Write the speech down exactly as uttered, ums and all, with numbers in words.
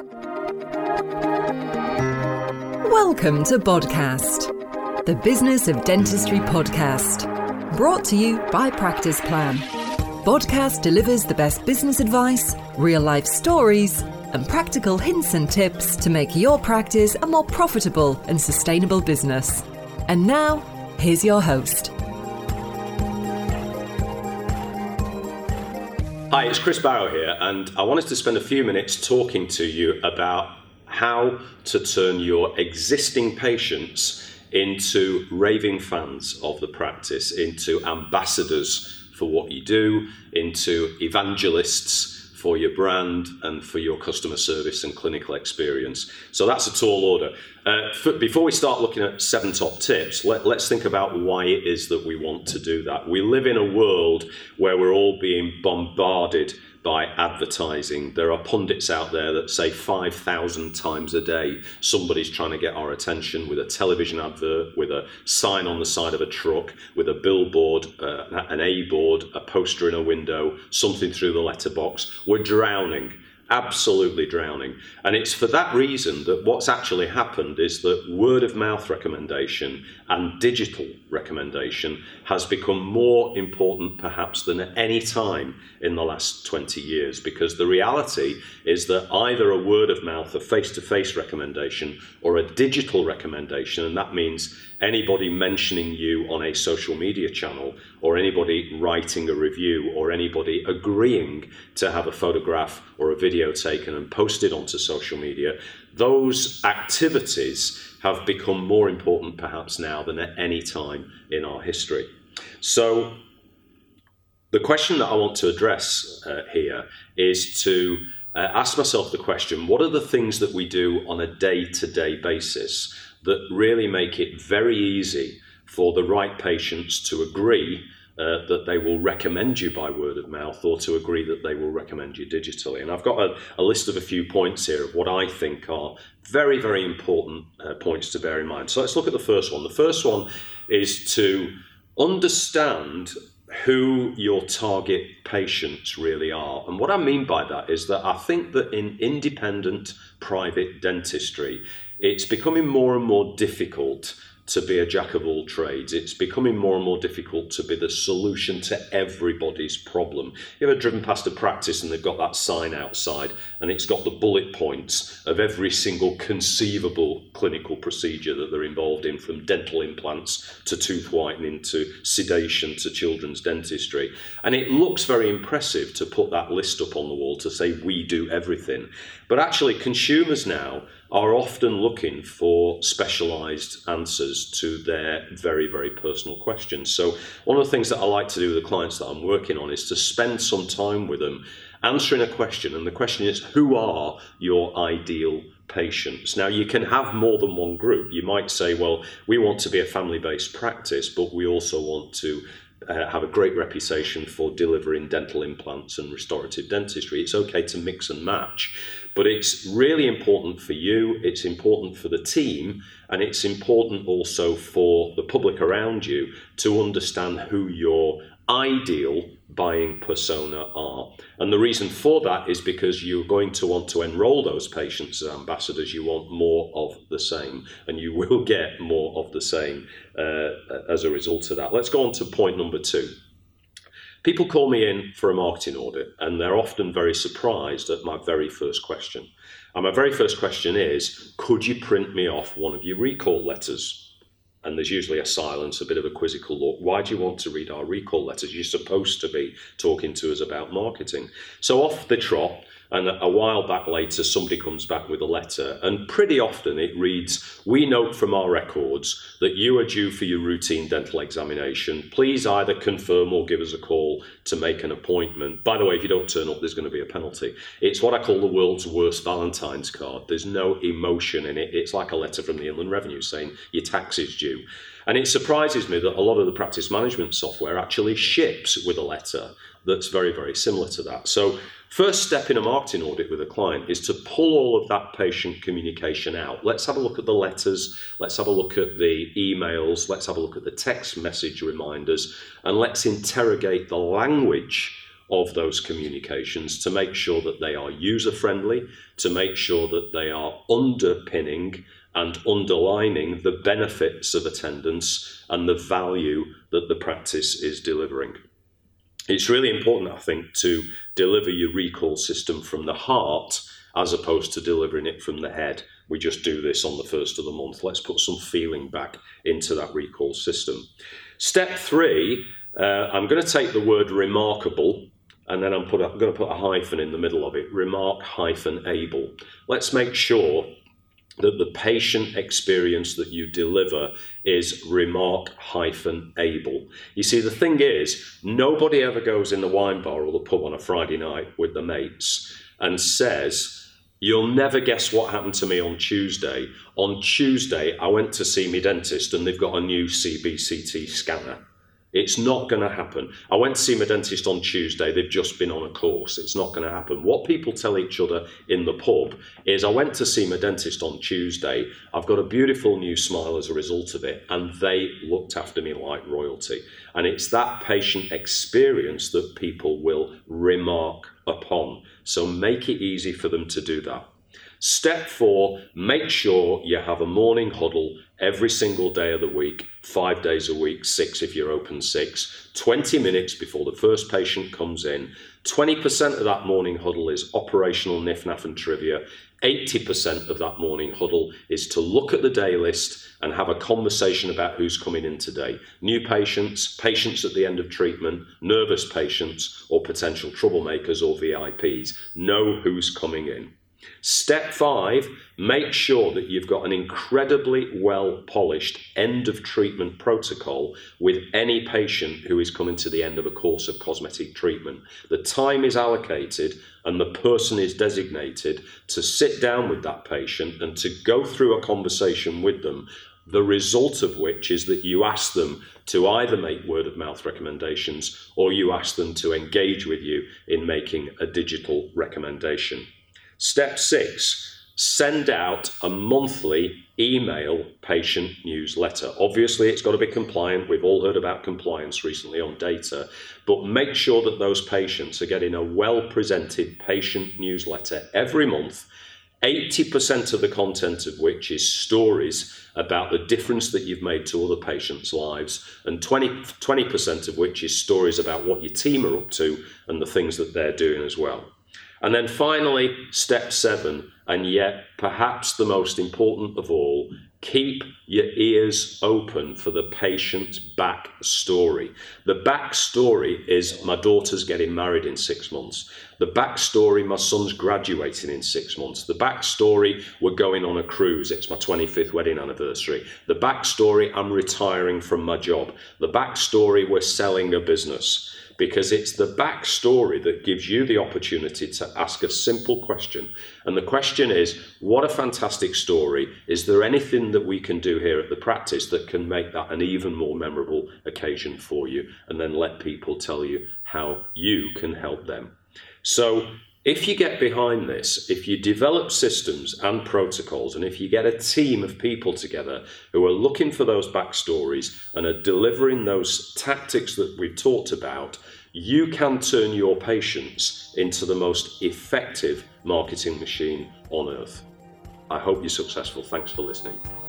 Welcome to Bodcast, the Business of Dentistry podcast, brought to you by Practice Plan. Bodcast delivers the best business advice, real-life stories, and practical hints and tips to make your practice a more profitable and sustainable business. And now, here's your host. Hi, it's Chris Barrow here, and I wanted to spend a few minutes talking to you about how to turn your existing patients into raving fans of the practice, into ambassadors for what you do, into evangelists for your brand and for your customer service and clinical experience. So that's a tall order. Uh, for, before we start looking at seven top tips, let, let's think about why it is that we want to do that. We live in a world where we're all being bombarded by advertising. There are pundits out there that say five thousand times a day somebody's trying to get our attention with a television advert, with a sign on the side of a truck, with a billboard, uh, an A-board, a poster in a window, something through the letterbox. We're drowning. Absolutely drowning. And it's for that reason that what's actually happened is that word of mouth recommendation and digital recommendation has become more important perhaps than at any time in the last twenty years, because the reality is that either a word of mouth, a face-to-face recommendation, or a digital recommendation, and that means anybody mentioning you on a social media channel, or anybody writing a review, or anybody agreeing to have a photograph or a video taken and posted onto social media, those activities have become more important perhaps now than at any time in our history. So the question that I want to address uh, here is to uh, ask myself the question, what are the things that we do on a day-to-day basis that really make it very easy for the right patients to agree uh, that they will recommend you by word of mouth, or to agree that they will recommend you digitally? And I've got a, a list of a few points here of what I think are very, very important uh, points to bear in mind. So let's look at the first one. The first one is to understand who your target patients really are. And what I mean by that is that I think that in independent private dentistry, it's becoming more and more difficult to be a jack of all trades. It's becoming more and more difficult to be the solution to everybody's problem. You ever driven past a practice and they've got that sign outside and it's got the bullet points of every single conceivable clinical procedure that they're involved in, from dental implants to tooth whitening to sedation to children's dentistry. And it looks very impressive to put that list up on the wall to say we do everything. But actually consumers now are often looking for specialised answers to their very, very personal questions. So one of the things that I like to do with the clients that I'm working on is to spend some time with them answering a question. And the question is, who are your ideal patients? Now, you can have more than one group. You might say, well, we want to be a family-based practice, but we also want to Uh, have a great reputation for delivering dental implants and restorative dentistry. It's okay to mix and match, but it's really important for you, it's important for the team, and it's important also for the public around you to understand who your ideal buying persona are. And the reason for that is because you're going to want to enroll those patients as ambassadors. You want more of the same, and you will get more of the same uh, as a result of that. Let's go on to point number two. People call me in for a marketing audit, and they're often very surprised at my very first question. And my very first question is, could you print me off one of your recall letters? And there's usually a silence, a bit of a quizzical look. Why do you want to read our recall letters? You're supposed to be talking to us about marketing. So off they trot, and a while back later, somebody comes back with a letter, and pretty often it reads, we note from our records that you are due for your routine dental examination. Please either confirm or give us a call to make an appointment. By the way, if you don't turn up, there's going to be a penalty. It's what I call the world's worst Valentine's card. There's no emotion in it. It's like a letter from the Inland Revenue saying your tax is due. And it surprises me that a lot of the practice management software actually ships with a letter that's very, very similar to that. So first step in a marketing audit with a client is to pull all of that patient communication out. Let's have a look at the letters, let's have a look at the emails, let's have a look at the text message reminders, and let's interrogate the language of those communications to make sure that they are user-friendly, to make sure that they are underpinning and underlining the benefits of attendance and the value that the practice is delivering. It's really important, I think, to deliver your recall system from the heart as opposed to delivering it from the head. We just do this on the first of the month. Let's put some feeling back into that recall system. Step three, uh, I'm going to take the word remarkable, and then I'm, put, I'm going to put a hyphen in the middle of it, remark hyphen able. Let's make sure that the patient experience that you deliver is remark hyphen able. You see, the thing is, nobody ever goes in the wine bar or the pub on a Friday night with the mates and says, "You'll never guess what happened to me on Tuesday. On Tuesday, I went to see my dentist and they've got a new C B C T scanner." It's not going to happen. "I went to see my dentist on Tuesday, they've just been on a course." It's not going to happen. What people tell each other in the pub is, "I went to see my dentist on Tuesday, I've got a beautiful new smile as a result of it, and they looked after me like royalty." And it's that patient experience that people will remark upon. So make it easy for them to do that. Step four, make sure you have a morning huddle every single day of the week, five days a week, six if you're open six, twenty minutes before the first patient comes in. twenty percent of that morning huddle is operational niff-naff and trivia. eighty percent of that morning huddle is to look at the day list and have a conversation about who's coming in today. New patients, patients at the end of treatment, nervous patients, or potential troublemakers or V I Ps. Know who's coming in. Step five, make sure that you've got an incredibly well-polished end of treatment protocol with any patient who is coming to the end of a course of cosmetic treatment. The time is allocated and the person is designated to sit down with that patient and to go through a conversation with them, the result of which is that you ask them to either make word-of-mouth recommendations or you ask them to engage with you in making a digital recommendation. Step six, send out a monthly email patient newsletter. Obviously, it's got to be compliant. We've all heard about compliance recently on data, but make sure that those patients are getting a well-presented patient newsletter every month, eighty percent of the content of which is stories about the difference that you've made to other patients' lives, and twenty percent of which is stories about what your team are up to and the things that they're doing as well. And then finally, step seven, and yet perhaps the most important of all, keep your ears open for the patient's back story. The back story is, my daughter's getting married in six months. The back story, my son's graduating in six months. The back story, we're going on a cruise. It's my twenty-fifth wedding anniversary. The back story, I'm retiring from my job. The back story, we're selling a business. Because it's the backstory that gives you the opportunity to ask a simple question. And the question is, what a fantastic story. Is there anything that we can do here at the practice that can make that an even more memorable occasion for you? And then let people tell you how you can help them. So if you get behind this, if you develop systems and protocols, and if you get a team of people together who are looking for those backstories and are delivering those tactics that we've talked about, you can turn your patients into the most effective marketing machine on earth. I hope you're successful. Thanks for listening.